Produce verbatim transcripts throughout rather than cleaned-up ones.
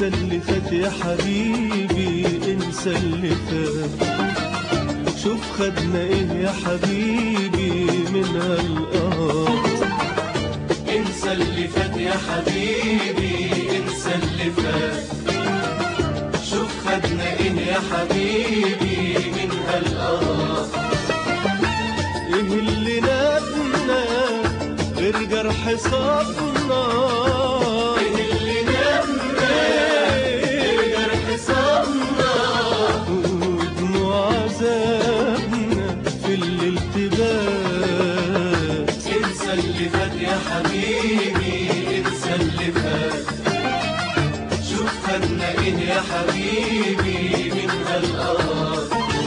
انسى اللي فات يا حبيبي، انسى اللي فات. شوف خدنا ايه يا حبيبي من هالقهر. انسى اللي فات يا حبيبي، انسى اللي فات. شوف خدنا ايه يا حبيبي من هالقهر. ايه اللي نابنا غير جرح صابنا؟ ايه اللي نابنا غير جرح صابنا؟ ودموع عذابنا في الالتباس. انسى اللي فات يا حبيبي، انسى اللي فات. شوف خدنا ايه يا حبيبي من هالقهر.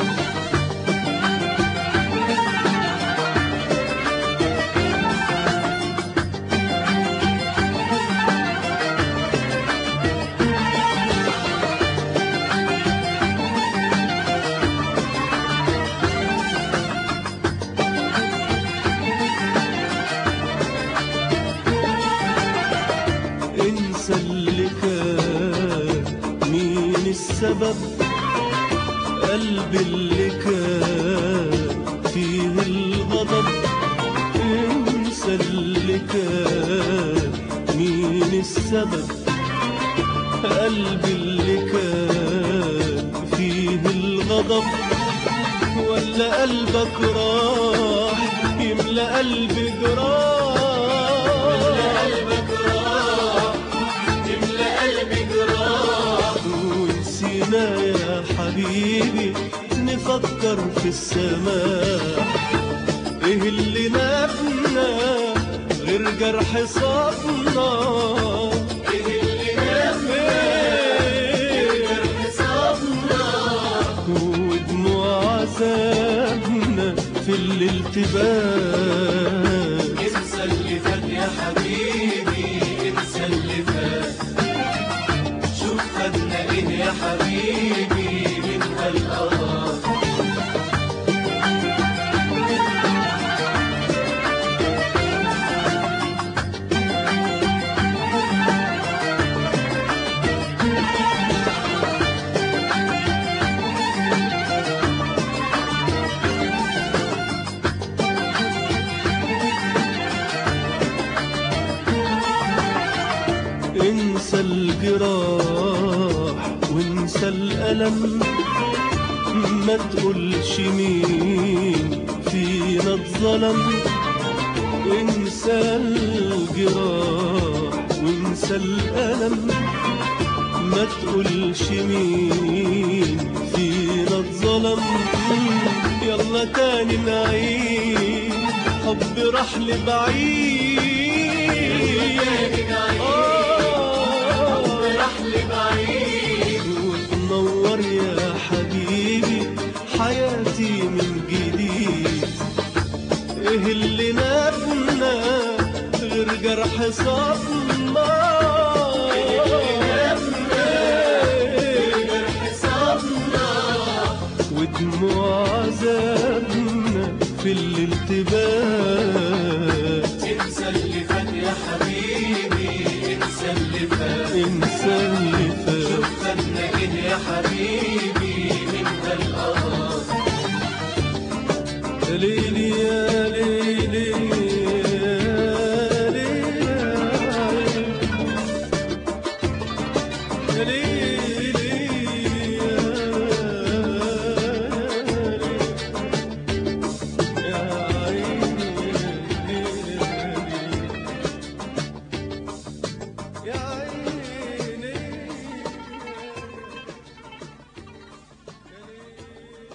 انسى اللي كان، مين السبب؟ قلبي اللي كان فيه الغضب. انسى اللي كان، مين السبب؟ قلبي اللي كان فيه الغضب. ولا قلبك راح يملى قلبي جراح؟ يا حبيبي نفكر في السماء. ايه اللي نابنا غير جرح صابنا؟ ايه اللي نابنا غير جرح صابنا؟ ودموع عذابنا في الالتباس. انسى اللي فات يا حبيبي، انسى اللي فات. شوف خدنا ايه يا حبيبي من هالقهر. انسى الجراح وانسى الألم. ما تقولش مين فينا اتظلم. انسى الجراح وانسى الألم. ما تقولش مين فينا اتظلم. يلا تاني نعيد حب راح لبعيد. وتنور يا حبيبي حياتي من جديد. ايه اللي نابنا غير جرح صابنا؟ ايه اللي نابنا غير جرح صابنا؟ ودموع عذابنا في الالتباس. انسى اللي فات يا حبيبي، انسى اللي فات. انسى اللي فات. شوف خدنا ايه يا حبيبي من هالقهر. ليلي يا